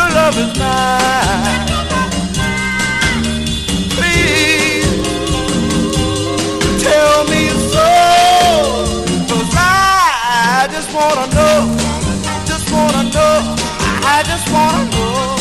love is mine. Please tell me so, 'cause I just wanna know, I just wanna know.